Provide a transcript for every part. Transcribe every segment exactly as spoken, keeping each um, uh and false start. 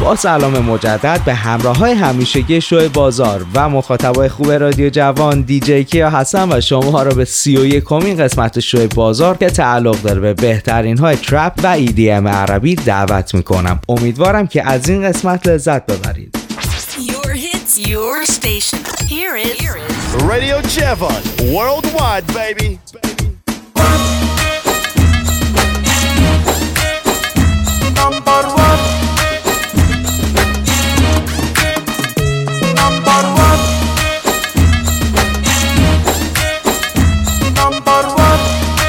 با سلام مجدد به همراه های همیشگی شو بازار و مخاطبای خوب رادیو جوان، دیجی کیا هستم و شما ها رو به سی و یکمین قسمت شو بازار که تعلق داره به بهترین های ترپ و ای دی ام عربی دعوت میکنم. امیدوارم که از این قسمت لذت ببرید. Your hits, your station. Here is, Here is Radio Javon, worldwide, baby. Number one. Number one. Number one.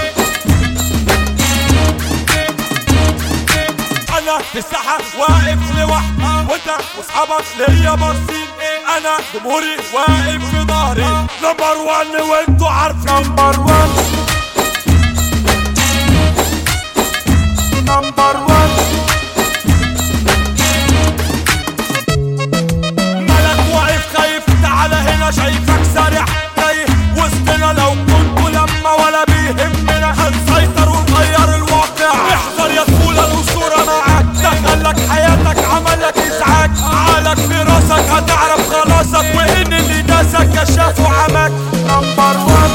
أنا في الساحة واقف لوحدي وأنت وأصحابك ليا باصين. أنا جمهوري واقف في ظهري. Number one وأنتوا عارفين. Number one. Number one. ملك واقف خايف تعال هنا شايفك سارح تايه وسطنا لو كنتوا لما ولا بيهمنا هنسيطر ونغير الواقع. احذر يا طفولة الأسطورة معاك دخلك حياتك عملك إزعاج عقلك في راسك هتعرف خلاصك وإن اللي داسك كشاف وعمك. Number one.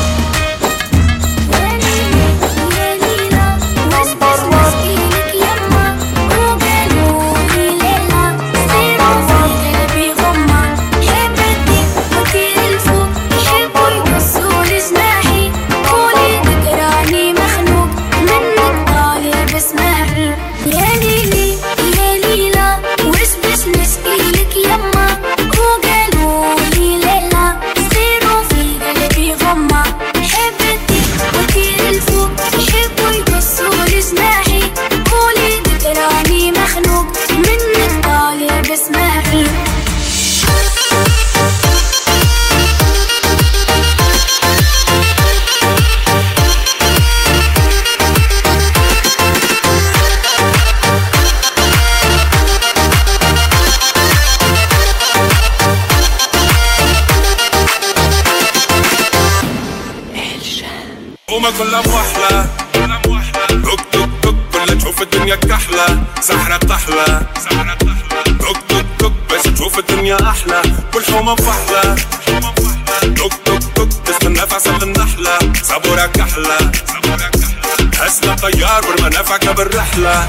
كلها بوحلة توك توك توك كلها تشوف الدنيا كحلة سحرة بطحلة توك توك توك بس تشوف الدنيا أحلى كل حومة بفحلة توك توك توك تستنى في عسل النحلة صبورة كحلة هسلة طيار والمنافعك بالرحلة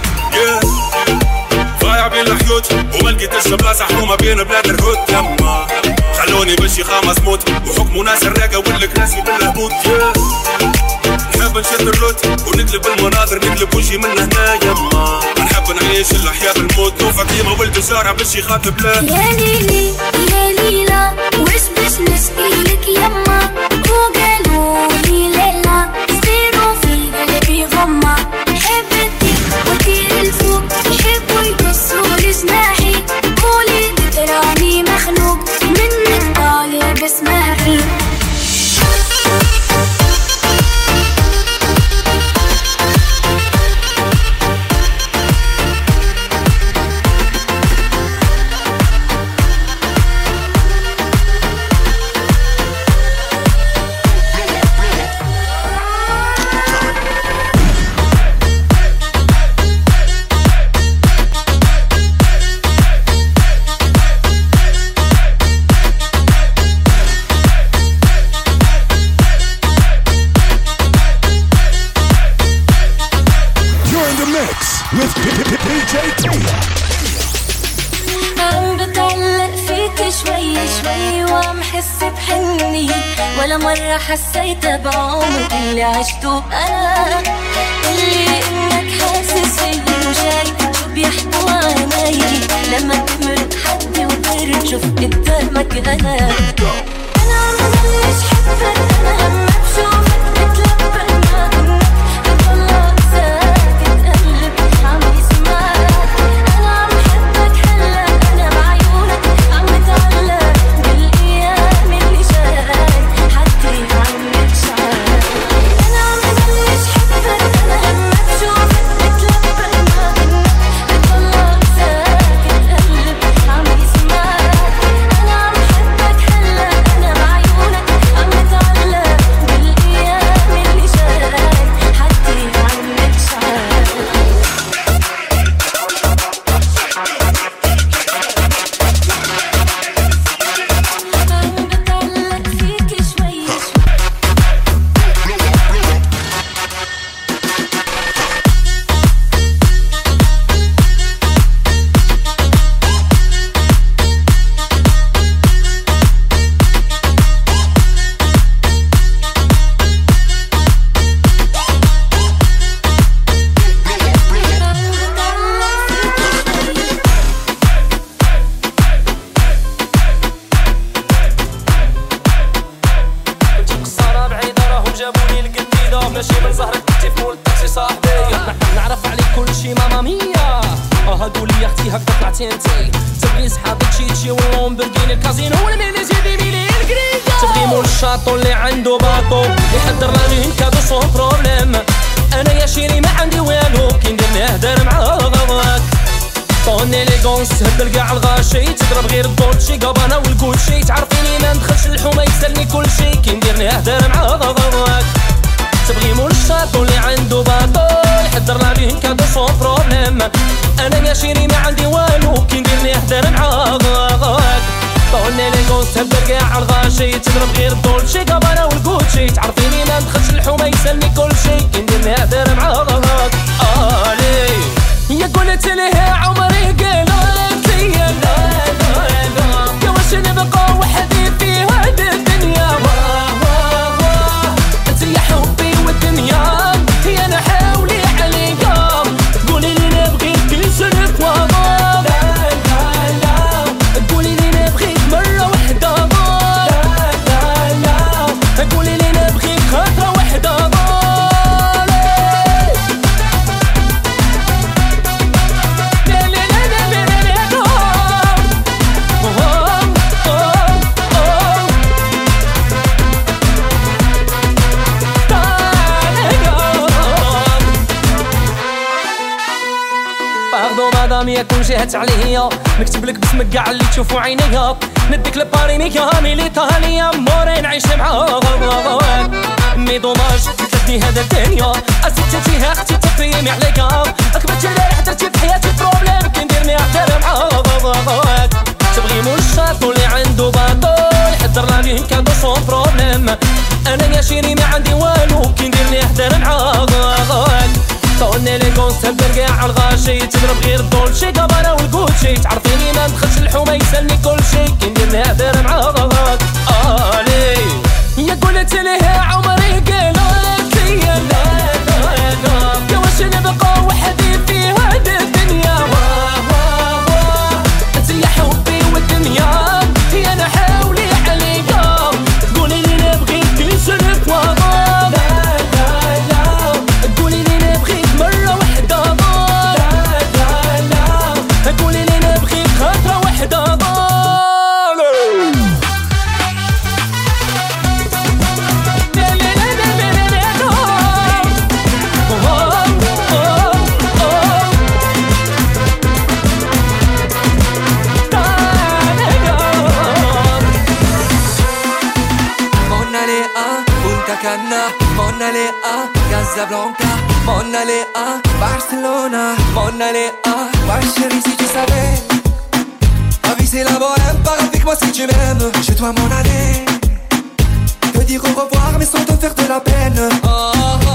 ضايع بين الحيوت وما لقيتش بلاصة حكومة بين بلاد الهود يما خلوني بشي خامس موت وحكموا ناس الراقة والكراسي بالهبوط نحب نشد الروت ونقلب المناظر نقلب وجهي من هنا يما نحب نعيش الأحياء بالموت نوفى قيمة ولد شارع باش يخاطب لا يا ليلي يا ليلى وش باش نسقيلك يما وقالوا لي ليلى صيروا في قلبي غمة حبتك وطير الفوق يحبوا يقصوا لي جناحي قولي ذكراني مخنوق منك طالب اسمعي. ولا مرة حسيت بعمري اللي عشته أنا اللي إنك حاسس فيي وشايف شو بيحكوا عيني لما تمرق حدي وغير تشوف قدامك أنا أنا عم ببلش حبك أنا هم بشوفك بتلبق ما إنك بتطلع ساكت قلبي عم يسمعك أنا عم بحبك هلا أنا بعيونك عم بتعلق بالأيام اللي شايف هلا شي ماما ميا اه قولي يا اختي هكا طلعتي انتي تبغي صحابك شيتشي واللومبرغيني الكازينو والميلي زيدي ميلي الكريكا تبغي مول الشاطو اللي عنده باطو يحضر لاني كادو سون بروبليم انا يا شيري ما عندي والو كي ندير نهدر معاك طوني ليغونس تهبل كاع الغاشي تضرب غير الدولتشي قابانا والكوتشي تعرفيني ما ندخلش الحومه يسالني كلشي كي ندير نهدر معاك تبغي مول الشاطو اللي عنده باطو يحضر لاني كادو سون بروبليم انا يا شيري ما عندي والو كي ندير نهدر معاك طوني ليغونس تهبل كاع الغاشي تضرب غير الدولتشي قابانا والكوتشي تعرفيني ما ندخلش الحومه يسالني كلشي كي ندير نهدر معاك الي يا قلت ليه عمري قلت يا لا لا لا يا واش نبقى وحدي في هاد الدنيا واه واه واه انت يا حبي والدنيا يا انا حاولي عليا تقولي لي نبغيك كي سنك واه لا لا لا تقولي لي نبغيك مرة وحدة لا لا لا تقولي لي نبغيك خطرة وحدة يا كل جهت عليا نكتب لك باسمك كاع اللي تشوفوا عينيا نديك لباري ميامي لإيطاليا موري نعيش معاك مي دوماج تلتني هذا الدنيا أسيتي اختي تفهمي عليا أكبرتي اللي حضرتي في حياتي بروبليم كي نديرني أحترم معاك تبغي مول الشاطو اللي عنده باطو يحضر لاني كادو سون بروبليم أنا يا شيري ما عندي والو كي نديرني أحترم معاك طوني ليغونس تهبل كاع الغاشي تضرب غير الدولتشي قابانا والكوتشي تعرفيني ما ندخلش الحومه يسالني كلشي كي ندير نهدر معاك الي يا قلت ليه عمري قلت يا لا لا لا يا واش نبقى وحدي في هاد الدنيا واه واه واه انت يا حبي والدنيا يا انا حاولي عليا تقولي لي نبغيك كي سنك واه Mon aller à Casablanca, mon aller à Barcelona, mon aller à Ma chérie si tu savais, ma vie c'est la bohème, pars avec moi si tu m'aimes. Je dois m'en aller, te dire au revoir mais sans te faire de la peine. Oh, oh,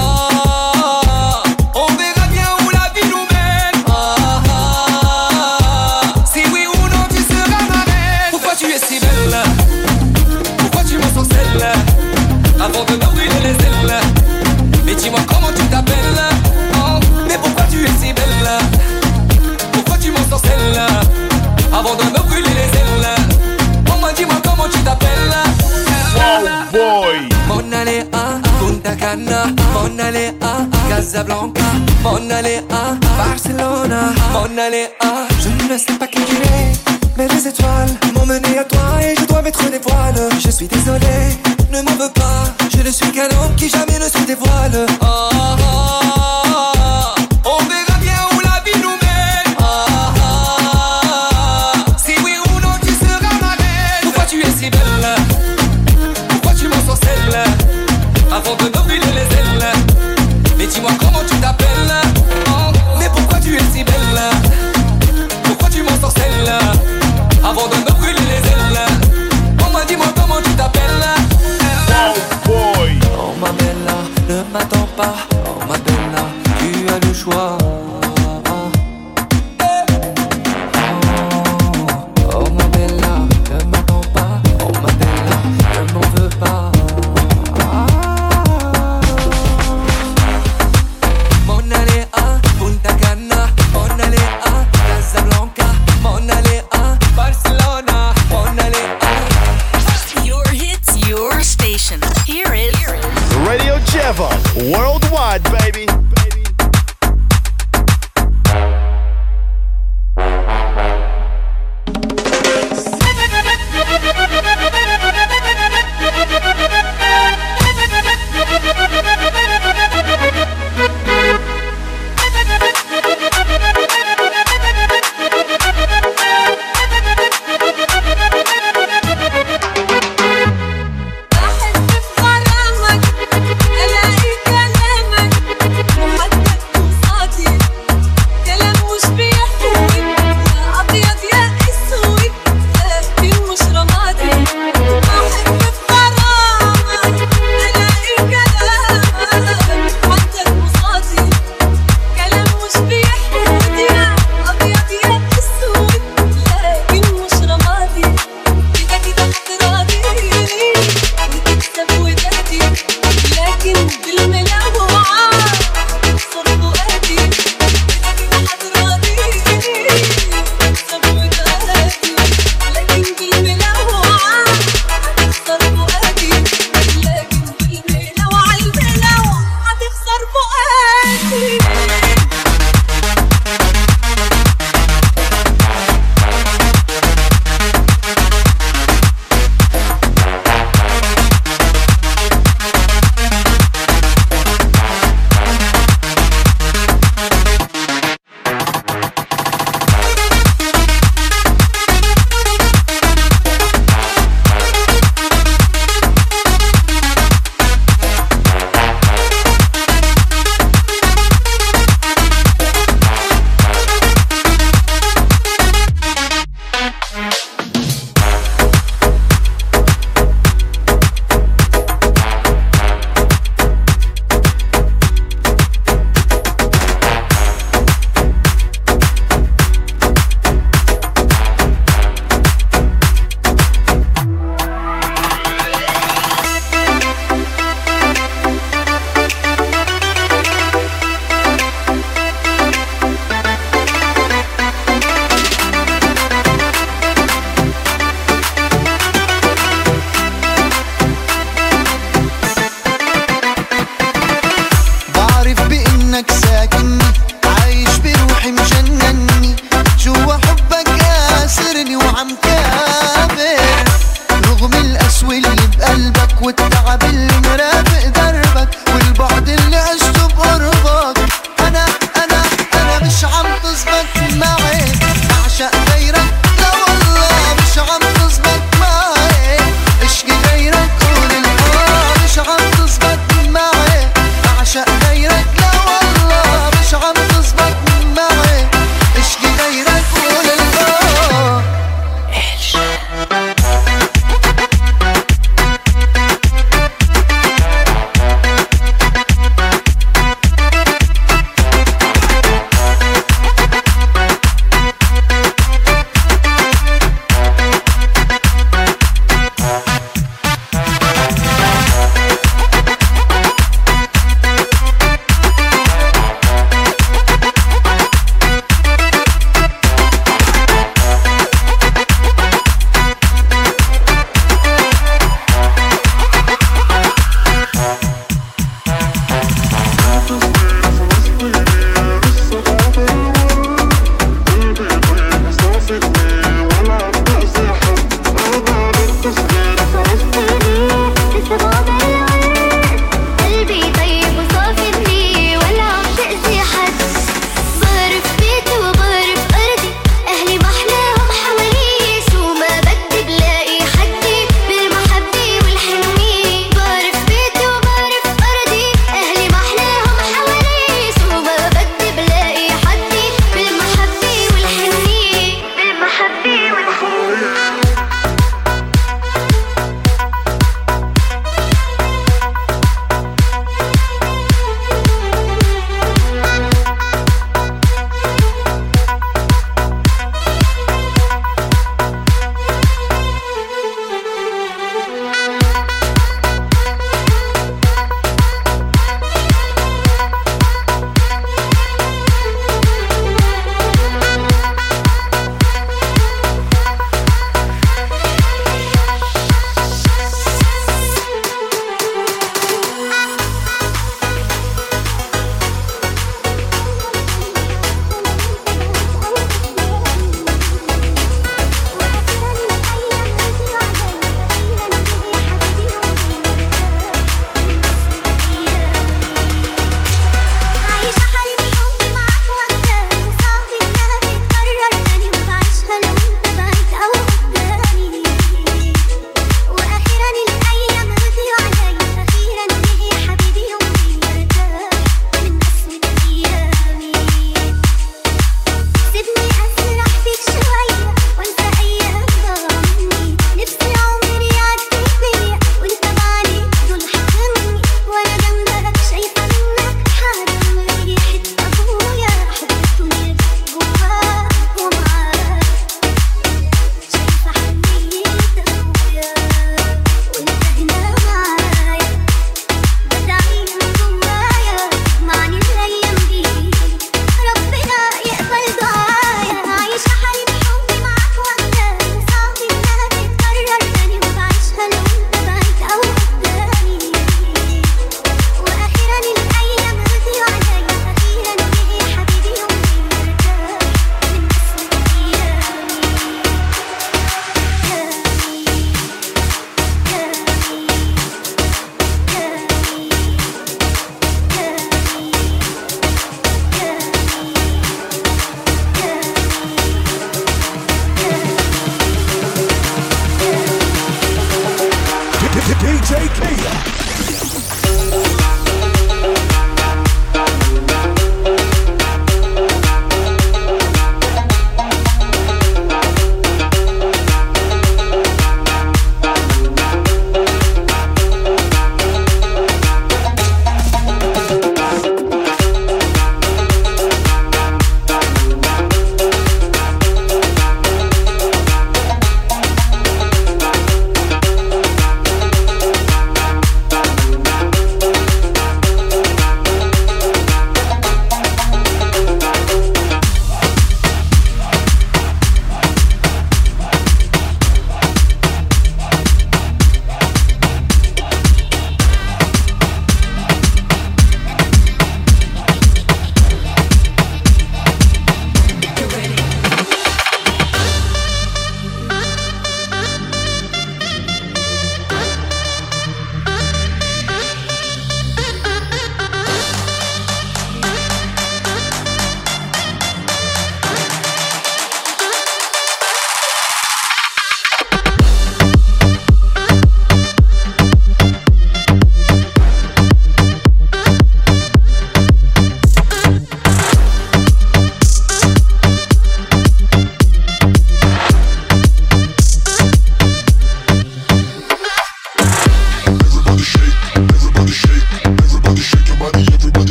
oh, on verra bien où la vie nous mène. Oh, oh, oh, si oui ou non tu seras ma reine. Pourquoi tu es si belle? Pourquoi tu m'en sorcelles? Avant de me brûler les ailes, mais dis-moi comment tu t'appelles. Oh, mais pourquoi tu es si belle? Pourquoi tu m'en sorcelles? Avant de me brûler les ailes, oh moi dis-moi comment tu t'appelles. Wow boy. Mon aller à Punta Cana, mon aller à Casablanca, mon aller à Barcelona, mon aller à je ne sais pas qui tu es, mais les étoiles m'ont mené à toi et je dois mettre des voiles. Je suis désolé, ne m'en veux pas, je ne suis qu'un homme qui jamais ne se dévoile. Oh, oh, oh, on verra bien où la vie nous mène. Oh, oh, oh, si oui ou non tu seras ma reine. Pourquoi tu es si belle? Pourquoi tu m'en sorcelles? Avant de me brûler les ailes, mais dis-moi comment tu t'appelles. Oh, mais pourquoi tu es si belle? Pourquoi tu m'en sorcelles? Avant de me brûler les ailes, oh moi dis-moi comment tu t'appelles. Wow boy. Oh ma bella, ne m'attends pas. Oh ma bella,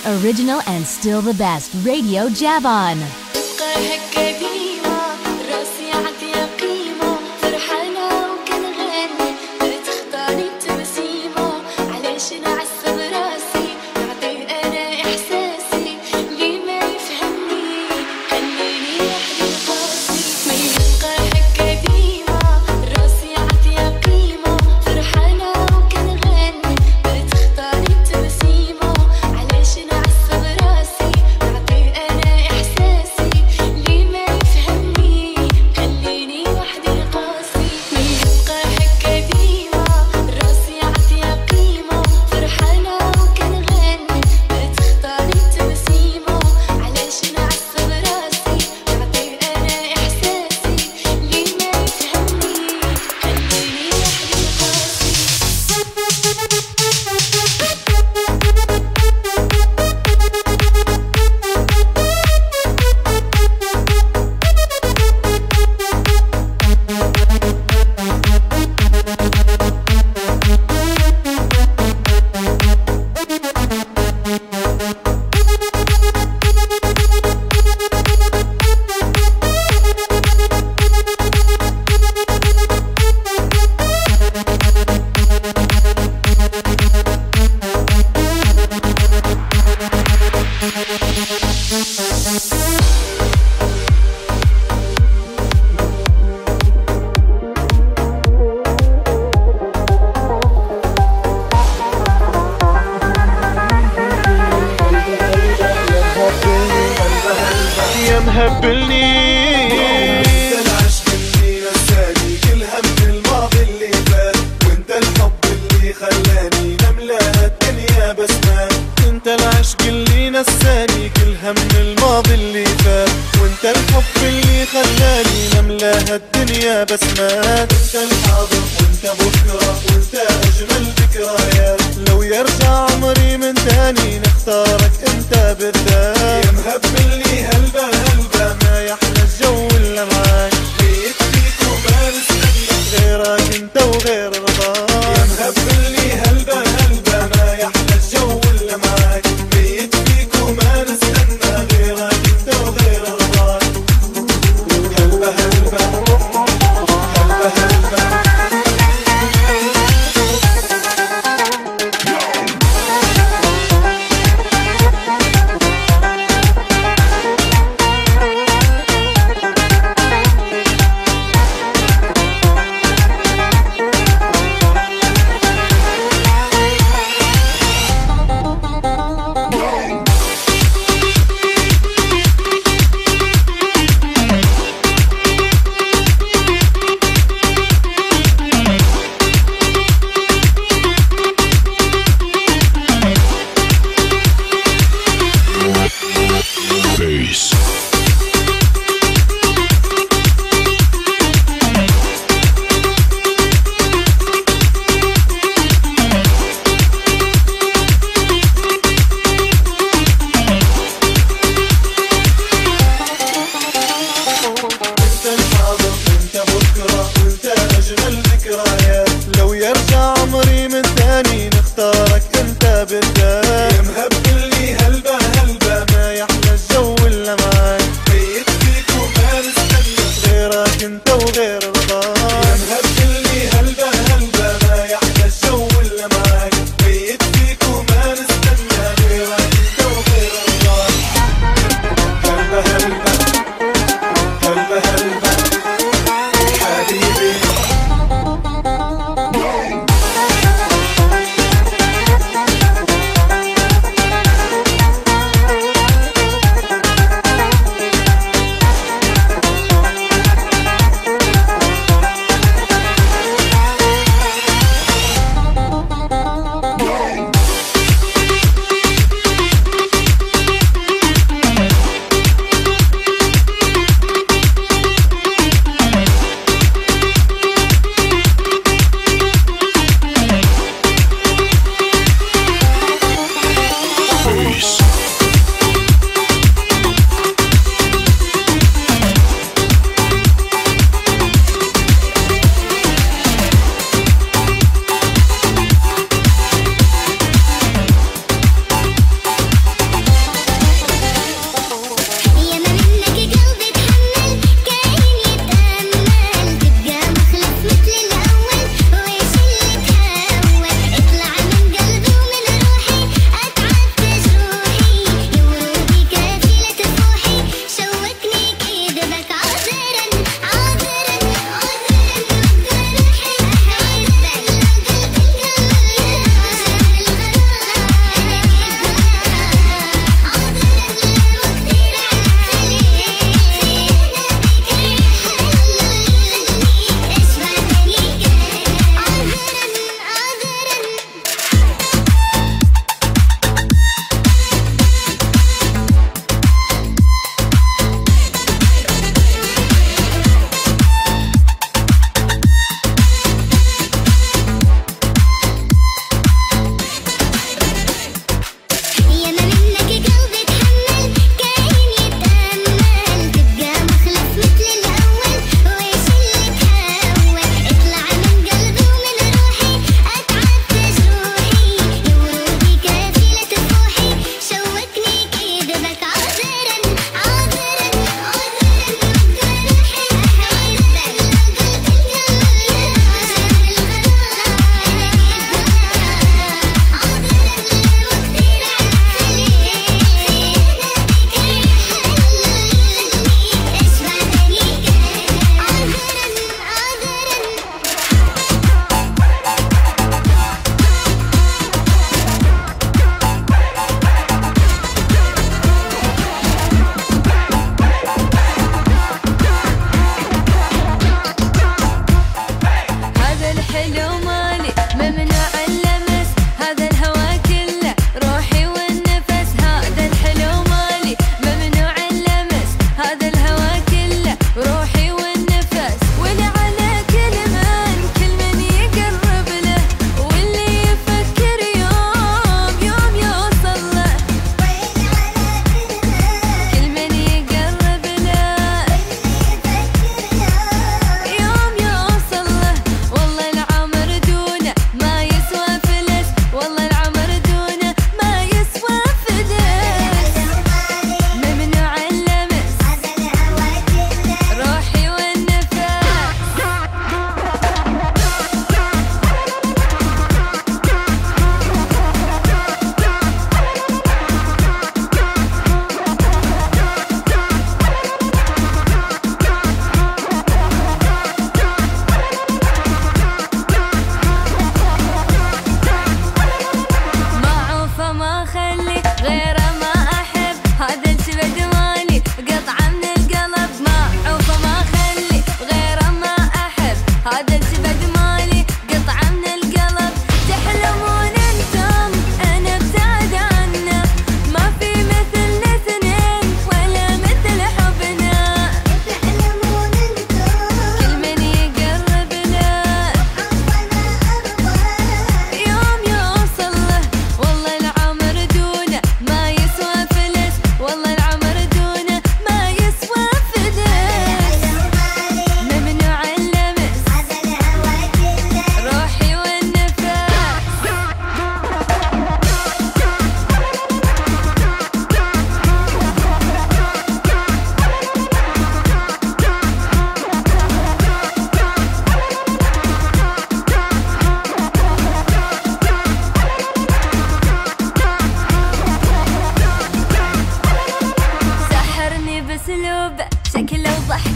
original and still the best Radio Javon.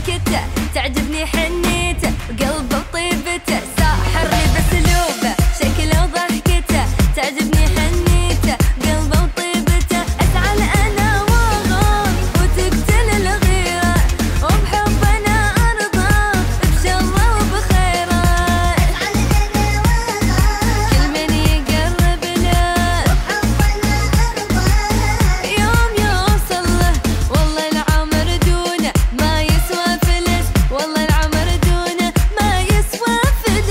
ضحكته تعجبني حنيته وقلبه وطيبته ساحرني بسلوبه شكله وضحكته تعجبني حنيته قلبه وطيبته أسعل أنا واغار وتقتل الغيرة وبحب أنا أرضى بشره وبخيره كل من يقرب له يوم يوصل له والله العمر دونه ما يسوى فلس والله العمر دونه ما يسوى فلس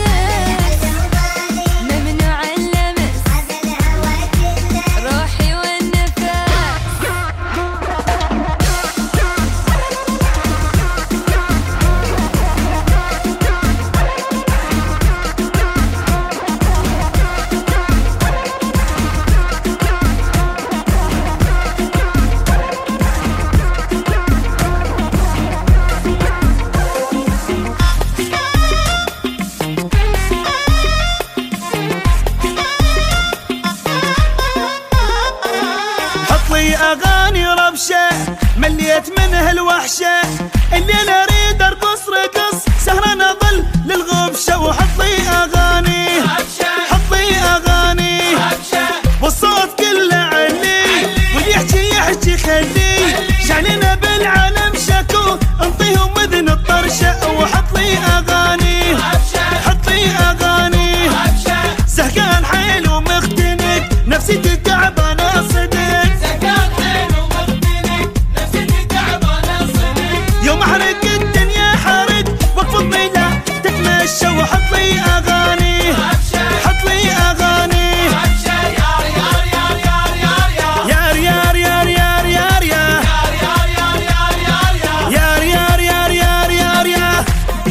ممنوع اللمس روحي والنفس حط لي اغاني ربشه مليت منها الوحشه اللي انا اريد ارقص رقص سهران اظل للغبشه وحط لي اغاني حط لي اغاني والصوت كله علي واليحكي يحكي خلي شعلنا بالعالم شكو انطيهم اذن الطرشه وحط لي اغاني حط لي اغاني زهقان حيل ومختنق نفسيتي تعبانه صدق يوم احرق الدنيا حرق واقفضني لا تتمشى وحط لي اغاني حط لي اغاني يار يار يار يار يار يار يار يار يار يار يار يار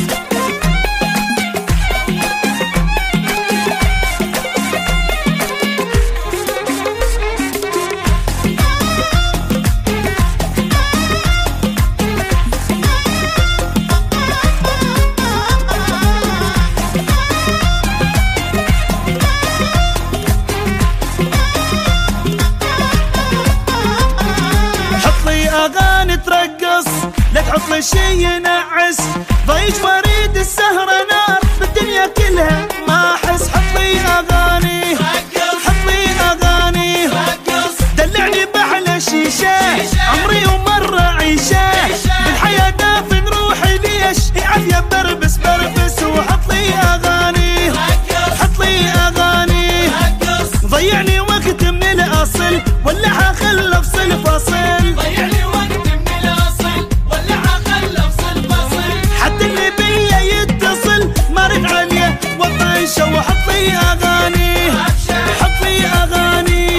حط لي اغاني ترقص لا تحط لي شي ينعس ضيج وريد السهرة نار بالدنيا كلها ما احس حط لي اغاني حط لي اغاني دلعني باحلى شيشة عمري ومرة عيشة بالحياة دافن روحي ليش عافية بربس بربس وحط لي اغاني حط لي اغاني ضيعني وقت من الاصل ولا حخل افصل فاصل ضيعني وقت من الاصل ولا حخل افصل فاصل حتى اللي بيا يتصل ما رد عليه وطيشه وحط لي اغاني حط لي اغاني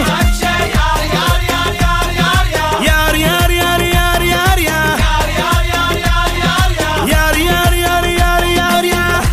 يار يار يار يار يار يار يار يار يار يار يار يار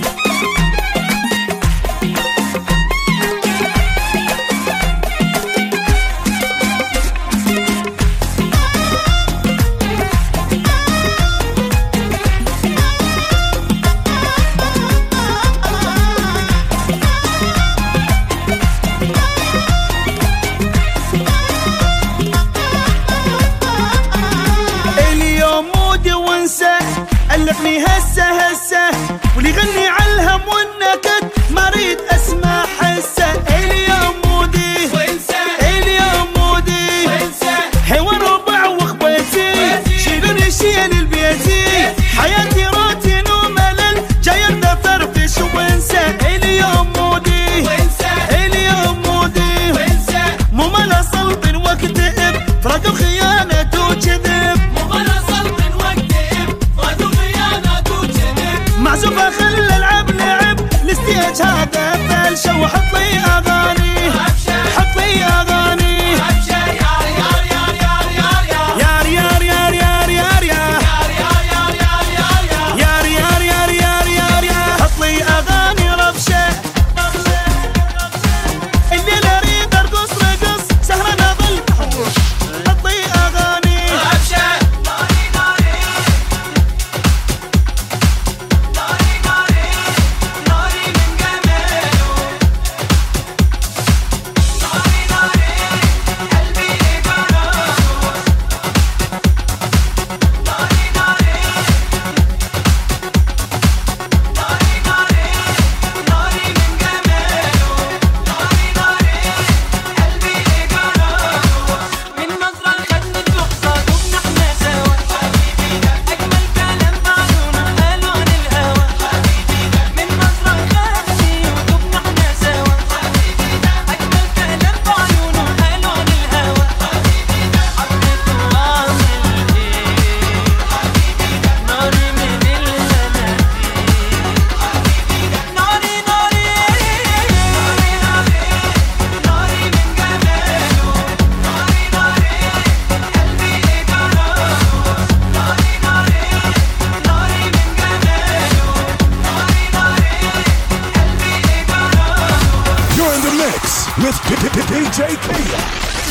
اليوم مودي وانسى ألفني هسه هسه واللي يغني على الهم والنكد ما اريد اسمع حسه اليوم مودي وانسى اليوم مودي وانسى حوار ربع واخواتي شيلوني شيل البيتي حياتي روتين وملل جاي ابدا فرفش وانسى اليوم مودي وانسى اليوم مودي وانسى مو ملا صلب واكتئب فراق وخيانه وكذب معزوفة خلى العب لعب الستيج هذا فلشة وحط لي اغاني حط لي اغاني يار يار يار يار يار يار يار يار يار يار يار حط لي اغاني ربشة اللي لا اريد ارقص رقص سهران اظل حط لي اغاني دي جي كيا.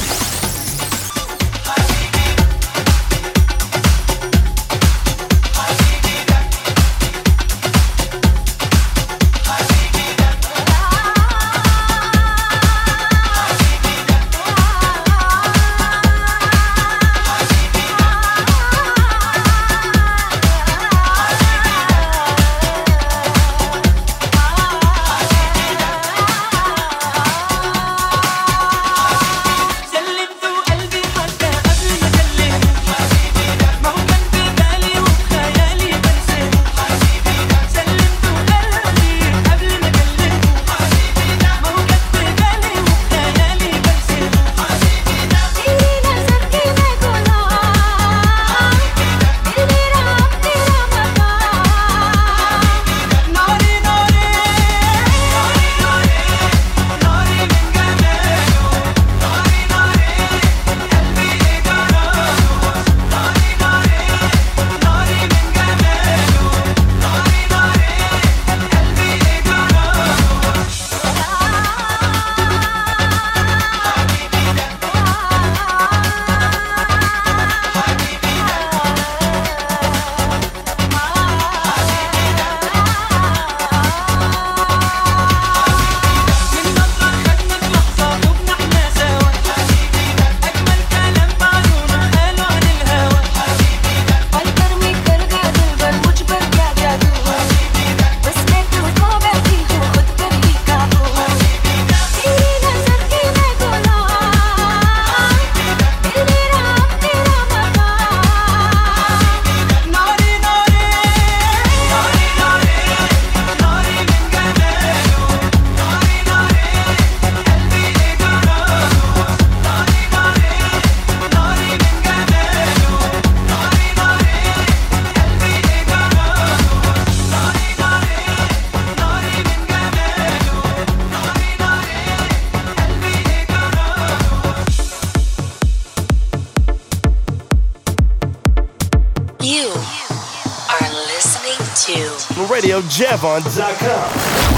radio javon dot com.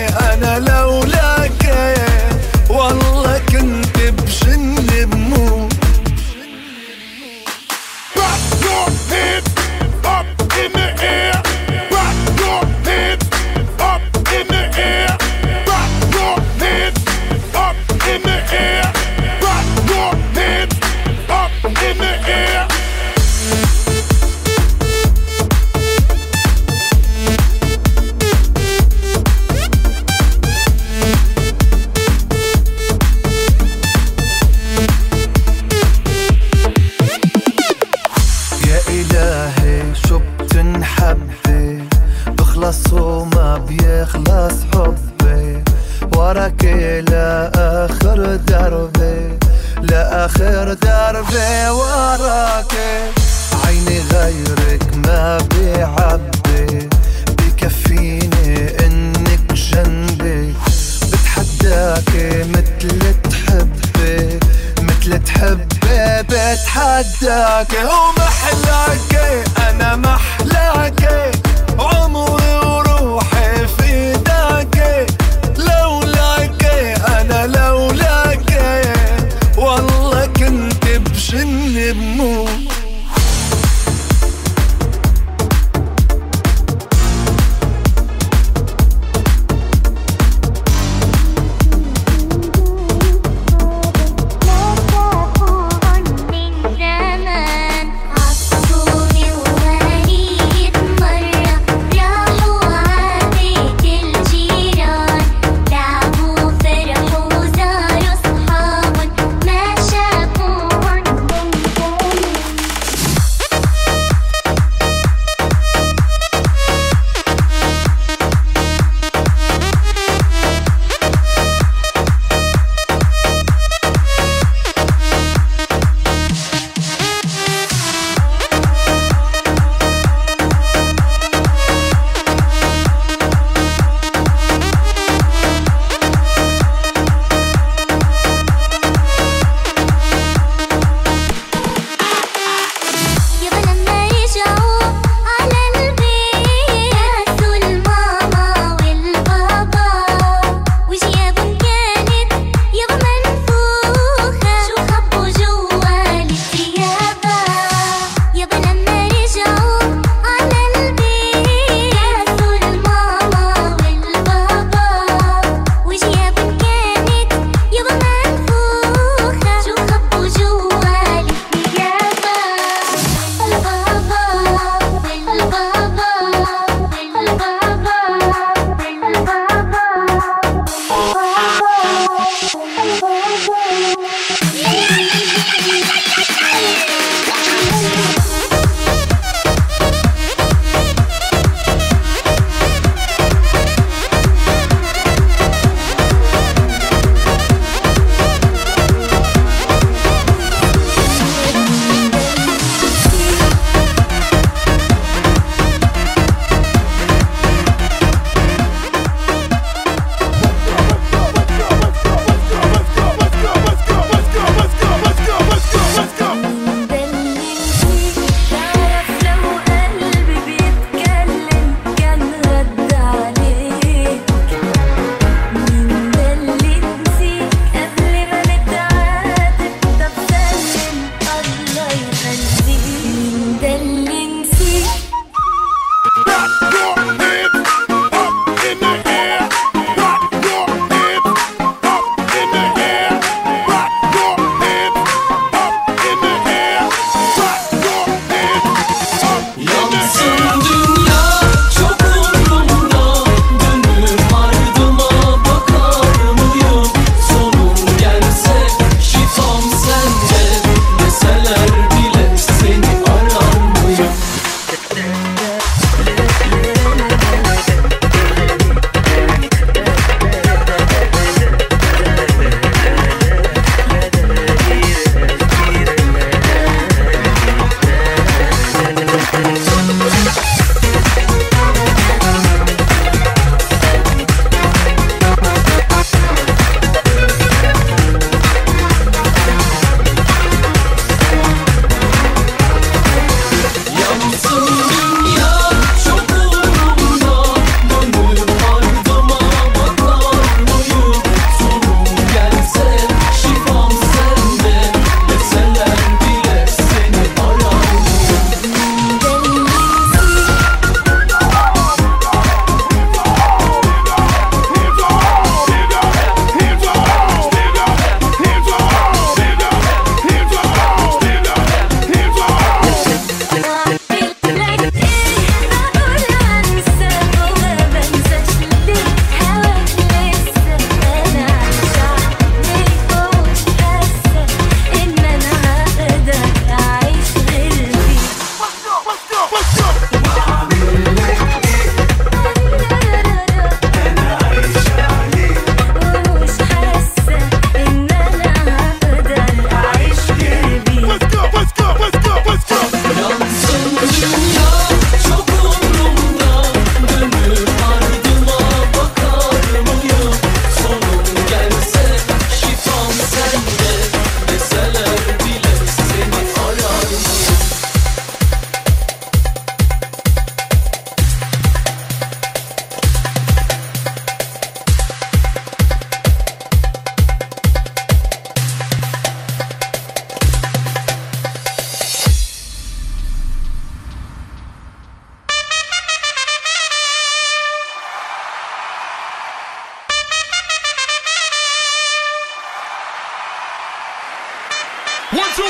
والله كنت بشن بموت يخلص حبي وراك لآخر دربي لآخر دربي وراك عيني غيرك ما بيعبي بكفيني انك جنبي بتحداكي مثل تحبي مثل تحبي بتحداكي ومحلاكي انا محلاكي عمري وروحي فداكي لولاكي انا لولاكي والله كنت بجني بموت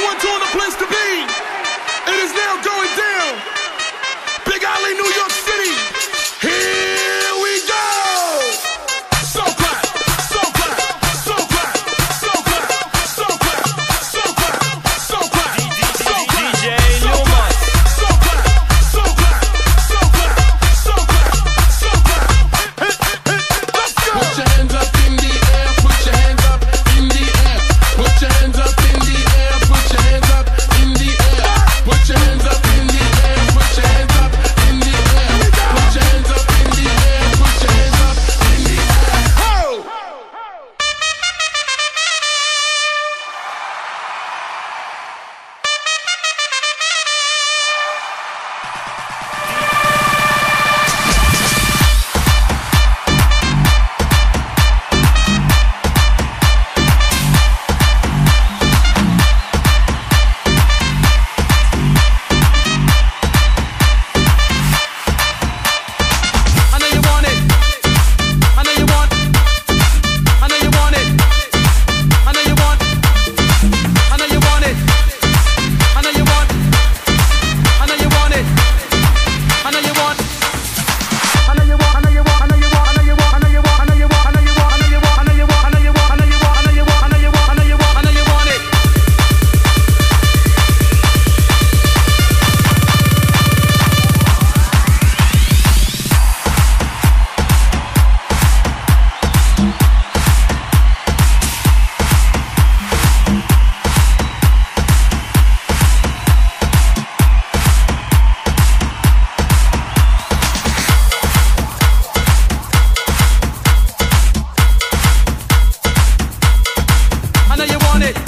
one, two, and the place to be. It is now going down. Big Alley, New York City. Here we go. So clap, so clap, so clap, so clap, so clap, so clap, so clap, so clap. D J Newman. So clap, so clap, so clap, so clap, so clap. Hit, hit, let's go. Put your hands up in the air. Put your hands up in the air. Put your hands up in the air. Put your hands up in the air. Put your hands up in the air. Put your hands up in the air. Put your hands up in the air. Put your hands up in the air. Ho! I know you want it. I know you want. I know you want it. I know you want. I know you want it. I know you want. I know you want it. I know you want. I know you want. I know you want. I know you want. I know you want. I know you want. I know you want. I know you want. I know you want. I know you want. I know you want. I know you want. I know you want. I know you want. I know you want. I know you want it. I know you want it.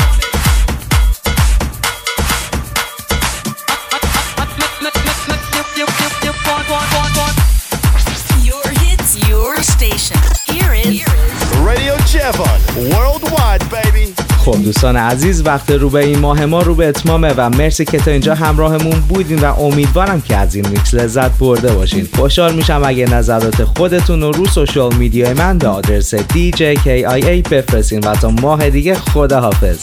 Your hits, your station. Here is Radio Javon, worldwide, baby. خب دوستان عزیز، وقت رو به این ماه ما رو به اتمامه و مرسی که تا اینجا همراهمون بودین و امیدوارم که از این میکس لذت برده باشین. خوشحال میشم اگه نظرات خودتون رو رو سوشال میدیای من به آدرس دی جی کی آی ای بفرستین و تا ماه دیگه خداحافظ.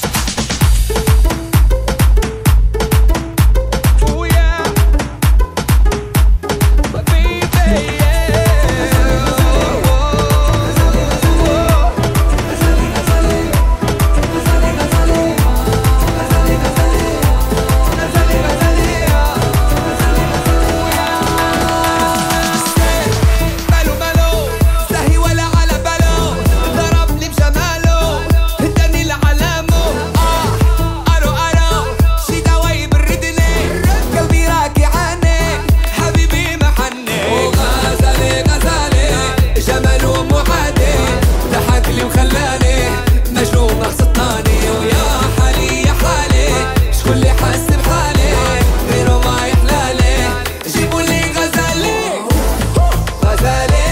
بالو بالو سهي ولا على بالو ضربني بجماله هداني لعلامه اه ارو ارو شي دواي بردني قلبي راكي عني حبيبي محني وغزالي غزالي جماله معادي ضحك لي وخلاني مجنون سطاني ويا حالي يا حالي شكون اللي حاس بحالي غيره ما يحلالي جيبوا لي غزالي غزالي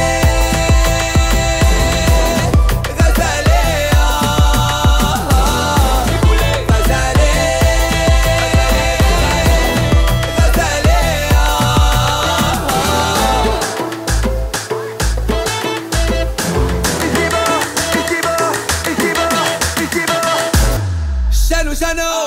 غزالي جيبوا لي غزالي غزالي شنو شنو